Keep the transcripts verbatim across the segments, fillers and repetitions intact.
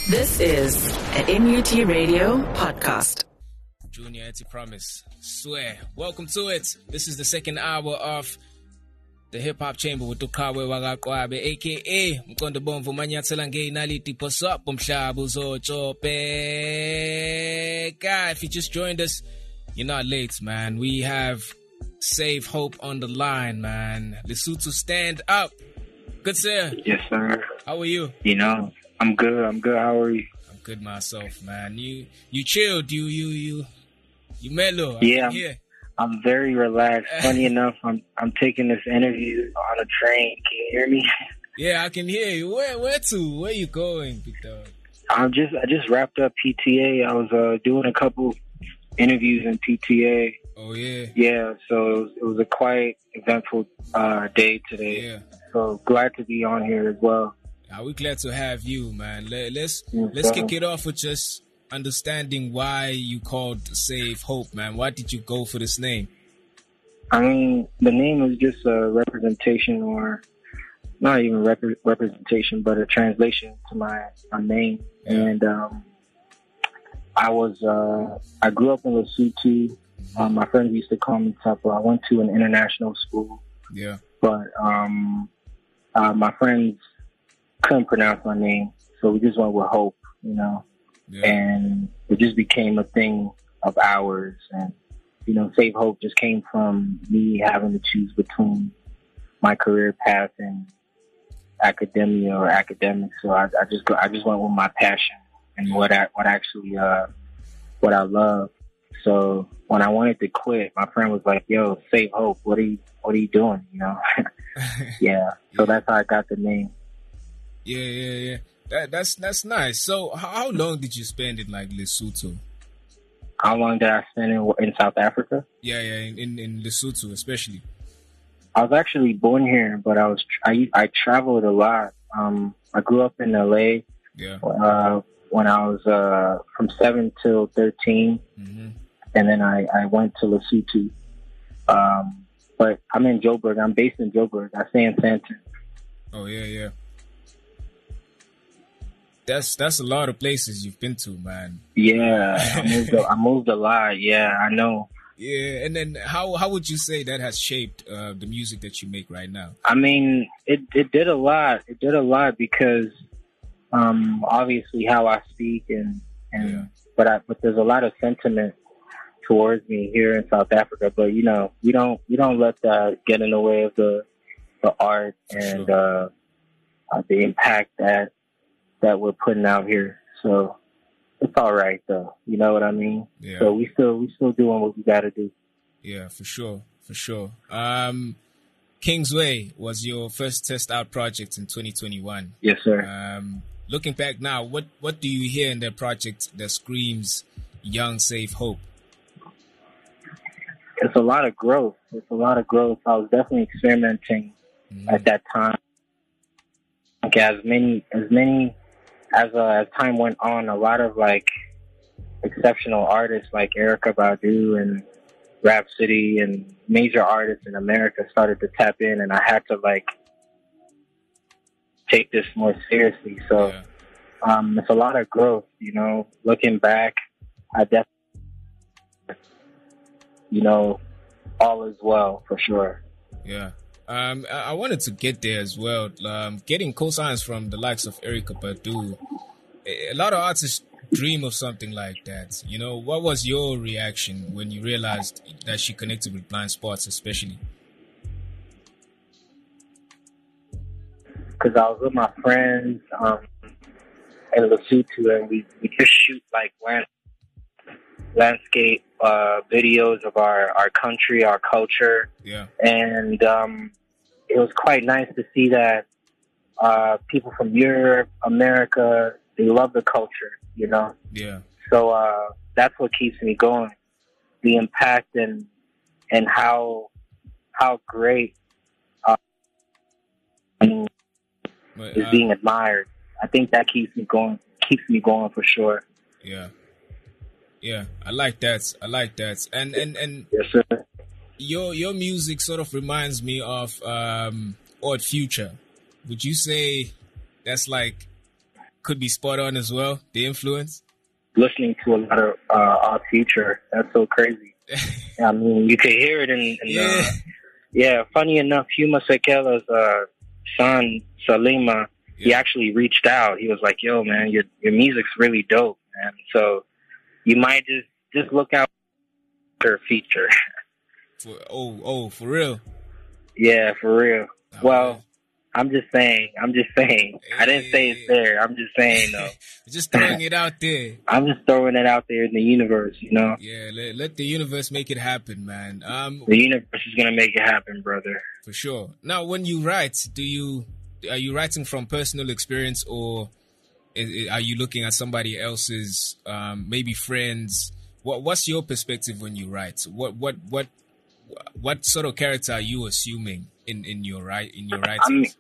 This is an N U T Radio podcast. Junior Anti Promise. Swear. Welcome to it. This is the second hour of the Hip Hop Chamber with Tukawe Wagakwabe, aka Mkondo Bomvu Manyatsela Ngei Naliti Posop Umshabu Zochope. Guy, if you just joined us, you're not late, man. We have Save Hope on the line, man. Lesotho, stand up. Good, sir. Yes, sir. How are you? You know, I'm good. I'm good. How are you? I'm good myself, man. You you chilled. You you you you mellow. I yeah, I'm, I'm very relaxed. Funny enough, I'm I'm taking this interview on a train. Can you hear me? Yeah, I can hear you. Where where to? Where you going, big dog? I'm just I just wrapped up P T A. I was uh, doing a couple interviews in P T A. Oh yeah. Yeah. So it was, it was a quite eventful uh, day today. Yeah. So glad to be on here as well. Are we glad to have you, man? Let, let's yes, let's sir. kick it off with just understanding why you called Save Hope, man. Why did you go for this name? I mean, the name is just a representation, or not even rep- representation, but a translation to my, my name. Yeah. And um, I was uh, I grew up in Lesotho. Mm-hmm. Um, my friends used to call me Tapa. I went to an international school. Yeah. But um, uh, my friends couldn't pronounce my name, so we just went with Hope, you know. Yeah. And it just became a thing of ours. And, you know, Save Hope just came from me having to choose between my career path and academia or academics. So I, I just go, I just went with my passion and what I, what actually, uh, what I love. So when I wanted to quit, my friend was like, "Yo, Save Hope. What are you, what are you doing?" You know? Yeah. So that's how I got the name. Yeah, yeah, yeah. That that's that's nice. So how, how long did you spend in like Lesotho? How long did I spend in, in South Africa? Yeah, yeah, in, in, in Lesotho especially. I was actually born here, but I was I I traveled a lot. Um, I grew up in L A. Yeah. Uh, when I was uh from seven till thirteen, mm-hmm. and then I I went to Lesotho. Um, but I'm in Joburg. I'm based in Joburg. I stay in Sandton. Oh yeah, yeah. That's that's a lot of places you've been to, man. Yeah, I moved. A, I moved a lot. Yeah, I know. Yeah, and then how how would you say that has shaped uh, the music that you make right now? I mean, it it did a lot. It did a lot because um, obviously how I speak and and yeah. but I but there's a lot of sentiment towards me here in South Africa. But you know, we don't we don't let that get in the way of the the art and sure. uh, uh, the impact that. that we're putting out here. So it's all right though. You know what I mean? Yeah. So we still we still doing what we gotta do. Yeah, for sure. For sure. Um Kingsway was your first test out project in twenty twenty-one. Yes, sir. Um looking back now, what what do you hear in that project that screams young Save Hope? It's a lot of growth. It's a lot of growth. I was definitely experimenting mm-hmm. at that time. Like as many as many As uh, as time went on, a lot of like exceptional artists like Erykah Badu and Rhapsody and major artists in America started to tap in, and I had to like take this more seriously. So yeah. um, it's a lot of growth, you know. Looking back, I definitely, you know, all is well for sure. Yeah. Um, I wanted to get there as well. Um, getting cosigns from the likes of Erykah Badu. A lot of artists dream of something like that. You know, what was your reaction when you realized that she connected with Blind Spots, especially? Because I was with my friends um, in Lesotho, and we, we just shoot like land, landscape uh, videos of our, our country, our culture. Yeah. And um, it was quite nice to see that uh, people from Europe, America, they love the culture, you know? Yeah. So uh, that's what keeps me going. The impact and and how how great uh, but, is uh, being admired. I think that keeps me going. Keeps me going for sure. Yeah. Yeah, I like that. I like that. And and and yes, sir. Your your music sort of reminds me of um, Odd Future. Would you say that's like could be spot on as well. The influence. Listening to a lot of uh, Odd Future. That's so crazy. I mean, you could hear it in, in Yeah. uh, yeah. Funny enough, Huma Sekela's uh, son Salima, he Yeah. actually reached out. He was like, "Yo, man, your your music's really dope, man. So you might just just look out for her feature." For, oh, oh, for real. Yeah, for real. Oh, Well, man. I'm just saying. I'm just saying. I didn't say it's there. I'm just saying though. Just throwing it out there. I'm just throwing it out there in the universe. You know, Yeah, let, let the universe make it happen, man. Um, the universe is gonna make it happen, brother. for sure. Now, when you write, do you are you writing from personal experience, or i- i- are you looking at somebody else's, um, maybe friends? What What's your perspective when you write? What what what what sort of character are you assuming in in your right in your I mean, writings?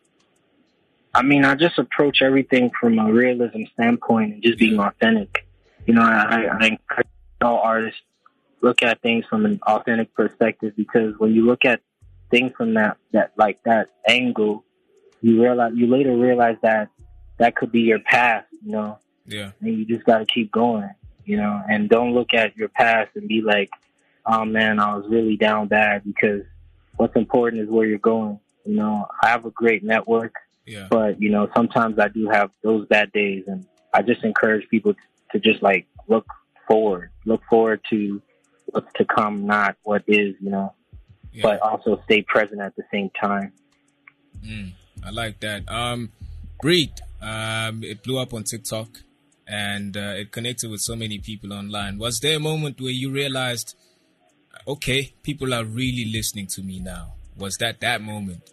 I mean, I just approach everything from a realism standpoint and just being authentic. You know, I, I encourage all artists look at things from an authentic perspective, because when you look at things from that, that like that angle, you realize you later realize that that could be your past. You know, Yeah, and you just got to keep going. You know, and don't look at your past and be like, "Oh man, I was really down bad," because what's important is where you're going. You know, I have a great network. yeah, But, you know, sometimes I do have those bad days, and I just encourage people to just, like, look forward. Look forward to what's to come, not what is, you know, yeah. but also stay present at the same time. Mm, I like that. Um, Breed, um, it blew up on TikTok, and uh, it connected with so many people online. Was there a moment where you realized, okay, people are really listening to me now? Was that that moment?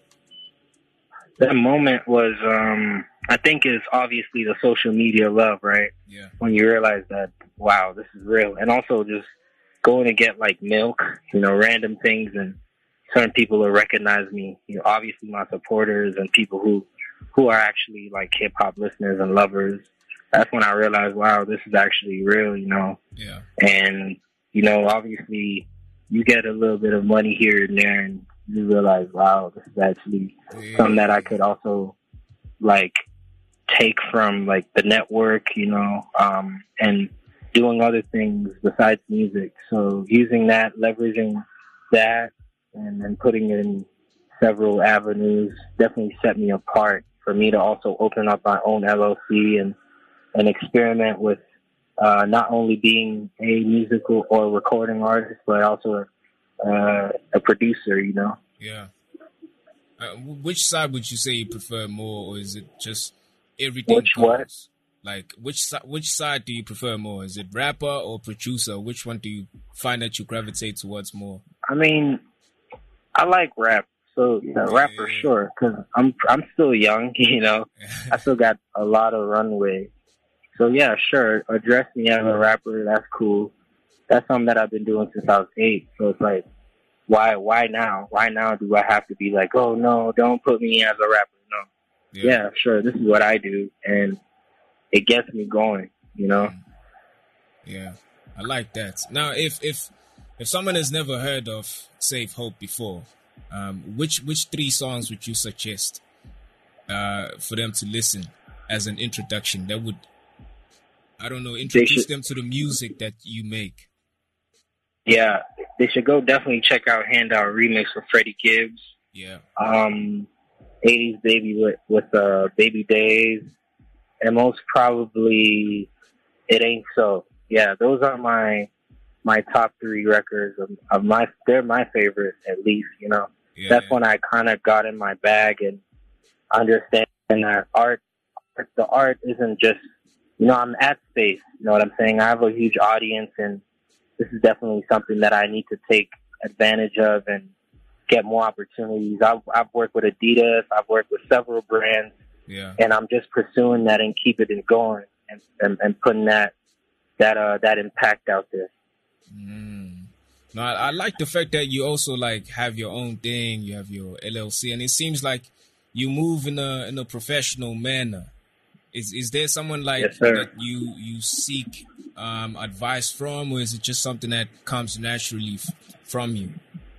That moment was, um, I think, is obviously the social media love, right? Yeah, When you realize that, wow, this is real. And also just going to get, like, milk, you know, random things, and certain people will recognize me. You know, obviously my supporters and people who, who are actually, like, hip-hop listeners and lovers. That's when I realized, wow, this is actually real, you know. yeah, And, you know, obviously you get a little bit of money here and there, and you realize, wow, this is actually yeah. something that I could also, like, take from, like, the network, you know, um, and doing other things besides music. So using that, leveraging that, and then putting it in several avenues definitely set me apart for me to also open up my own L L C and, and experiment with uh, not only being a musical or recording artist, but also a, uh, a producer, you know. Yeah. Uh, w- which side would you say you prefer more, or is it just everything Which goes? what? Like, which si- which side do you prefer more? Is it rapper or producer? Which one do you find that you gravitate towards more? I mean, I like rap, so yeah, rap for sure. Because I'm I'm still young, you know. I still got a lot of runway. So yeah, sure. Address me as a rapper. That's cool. That's something that I've been doing since I was eight. So it's like, why why now? Why now do I have to be like, oh no, don't put me as a rapper? No. Yeah, sure. This is what I do, and it gets me going. You know. Yeah, I like that. Now, if if if someone has never heard of Save Hope before, um, which which three songs would you suggest uh, for them to listen as an introduction? That would, I don't know, introduce should- them to the music that you make. Yeah, they should go definitely check out Handout Remix with Freddie Gibbs. Yeah, Um, eighties Baby with, with uh, Baby Days, and most probably It Ain't So. Yeah, those are my my top three records of, of my. They're my favorite, at least. You know, yeah, that's yeah. when I kind of got in my bag and understand that art, the art isn't just. You know, I'm at space. You know what I'm saying? I have a huge audience, and this is definitely something that I need to take advantage of and get more opportunities. I've, I've worked with Adidas. I've worked with several brands, yeah. and I'm just pursuing that and keep it going and, and, and putting that that uh, that impact out there. Mm. No, I, I like the fact that you also like have your own thing. You have your L L C, and it seems like you move in a in a professional manner. Is is there someone like Yes, sir. that you you seek um, advice from, or is it just something that comes naturally f- from you?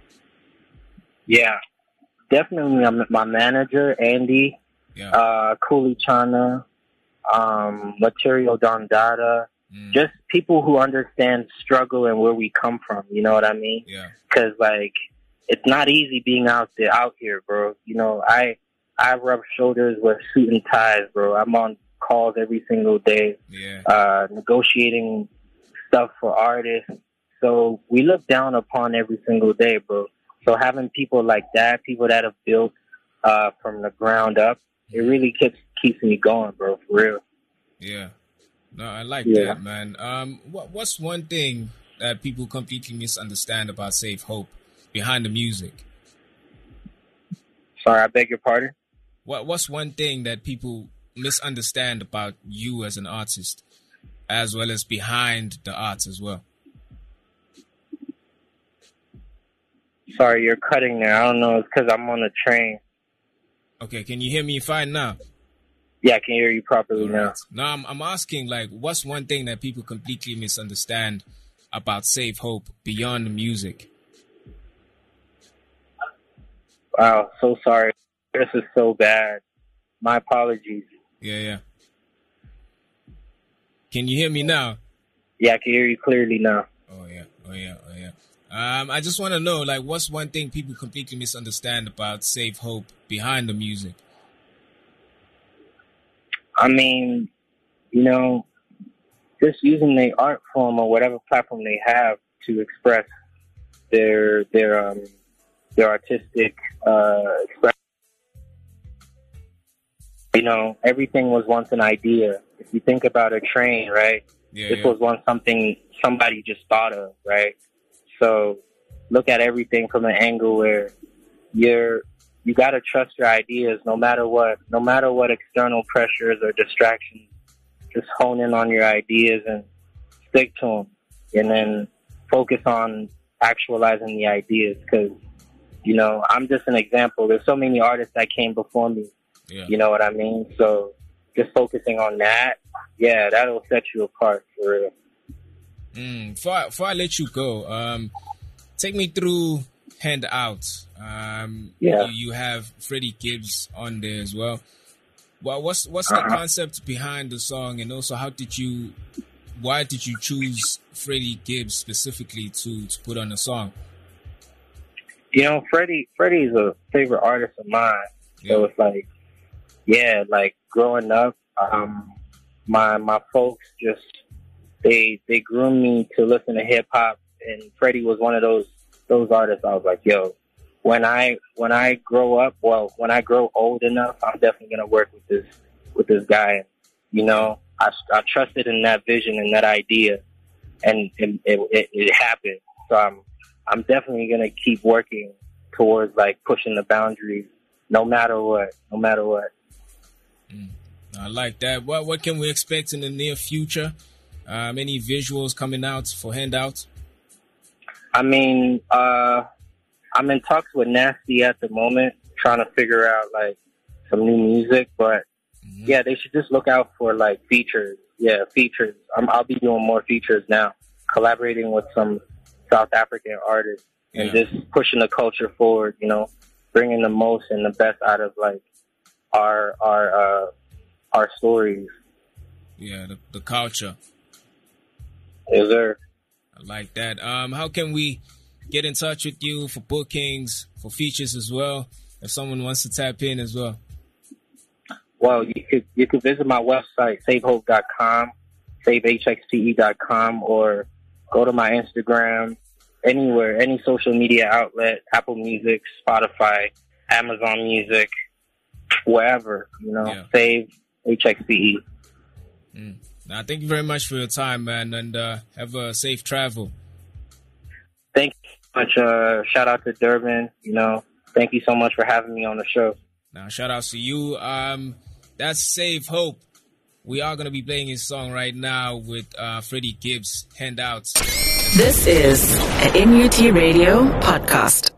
Yeah, definitely. I'm, my manager, Andy, Yeah, uh, Cooley Chana, um, Material Don Dada, mm. just people who understand struggle and where we come from. You know what I mean? Yeah. Because like it's not easy being out there, out here, bro. You know, I I rub shoulders with suit and ties, bro. I'm on calls every single day, yeah. uh, negotiating stuff for artists. So we look down upon every single day, bro. So having people like that, people that have built uh, from the ground up, it really keeps keeps me going, bro, for real. Yeah. No, I like yeah. that, man. Um, what, what's one thing that people completely misunderstand about Save Hope behind the music? Sorry, I beg your pardon? What What's one thing that people misunderstand about you as an artist, as well as behind the arts as well? Sorry, you're cutting there. I don't know. It's because I'm on the train. Okay, can you hear me fine now? Yeah, I can hear you properly right. now. No, I'm, I'm asking, like, what's one thing that people completely misunderstand about Save Hope beyond the music? Wow, so sorry. This is so bad. My apologies. Yeah, yeah. Can you hear me now? Yeah, I can hear you clearly now. Oh, yeah, oh, yeah, oh, yeah. Um, I just want to know, like, what's one thing people completely misunderstand about Save Hope behind the music? I mean, you know, just using the art form or whatever platform they have to express their their um their artistic uh expression. You know, everything was once an idea. If you think about a train, right? Yeah, this yeah. was once something somebody just thought of, right? So look at everything from an angle where you're you got to trust your ideas no matter what, no matter what external pressures or distractions. Just hone in on your ideas and stick to them, and then focus on actualizing the ideas. Because, you know, I'm just an example. There's so many artists that came before me. Yeah. You know what I mean? So just focusing on that, yeah, that'll set you apart for real. Mm, before, I, before I let you go, um, take me through Handout. Um, yeah. you, you have Freddie Gibbs on there as well. Well, what's what's the uh-huh. concept behind the song, and also how did you, why did you choose Freddie Gibbs specifically to, to put on the song? You know, Freddie Freddie is a favorite artist of mine, yeah. So it's like, yeah, like growing up, um, my my folks just they they groomed me to listen to hip hop, and Freddie was one of those those artists. I was like, yo, when I when I grow up, well, when I grow old enough, I'm definitely gonna work with this with this guy. You know, I, I trusted in that vision and that idea, and, and it, it it happened. So I'm I'm definitely gonna keep working towards like pushing the boundaries, no matter what, no matter what. Mm, I like that. What what can we expect in the near future? Um, any visuals coming out for Handout? I mean, uh, I'm in talks with Nasty at the moment, trying to figure out like some new music. But mm-hmm. yeah, they should just look out for like features. Yeah, features. I'm, I'll be doing more features now, collaborating with some South African artists and yeah. just pushing the culture forward. You know, bringing the most and the best out of like our our uh, our stories. Yeah, the, the culture. Yes, sir. I like that. Um, how can we get in touch with you for bookings, for features as well, if someone wants to tap in as well? Well, you could you could visit my website, save hope dot com, save h x p e dot com, or go to my Instagram, anywhere, any social media outlet, Apple Music, Spotify, Amazon Music, wherever, you know, yeah. Save H X P E. Mm. Now, thank you very much for your time, man, and uh, have a safe travel. Thank you so much. Uh, shout out to Durban. You know, thank you so much for having me on the show. Now, shout out to you. Um, that's Save Hope. We are going to be playing his song right now with uh, Freddie Gibbs, Handouts. This is an N U T Radio podcast.